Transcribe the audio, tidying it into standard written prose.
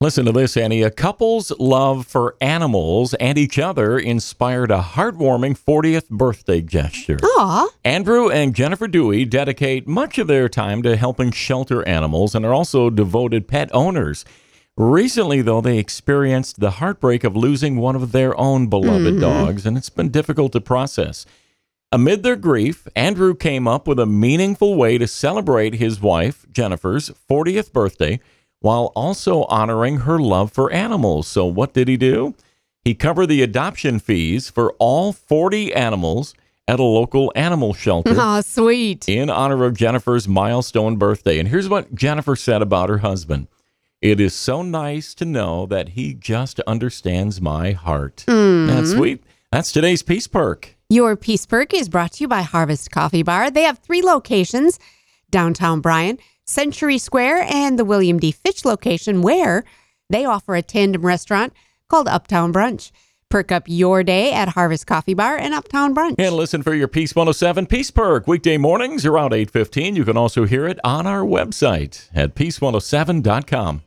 Listen to this, Annie. A couple's love for animals and each other inspired a heartwarming 40th birthday gesture. Aw. Andrew and Jennifer Dewey dedicate much of their time to helping shelter animals and are also devoted pet owners. Recently, though, they experienced the heartbreak of losing one of their own beloved dogs, and it's been difficult to process. Amid their grief, Andrew came up with a meaningful way to celebrate his wife, Jennifer's 40th birthday, while also honoring her love for animals. So what did he do? He covered the adoption fees for all 40 animals at a local animal shelter. Oh, sweet. In honor of Jennifer's milestone birthday. And here's what Jennifer said about her husband. It is so nice to know that he just understands my heart. That's sweet. That's today's Peace Perk. Your Peace Perk is brought to you by Harvest Coffee Bar. They have 3 locations, downtown Bryan, Century Square, and the William D. Fitch location, where they offer a tandem restaurant called Uptown Brunch. Perk up your day at Harvest Coffee Bar and Uptown Brunch. And listen for your Peace 107 Peace Perk weekday mornings around 8:15. You can also hear it on our website at peace107.com.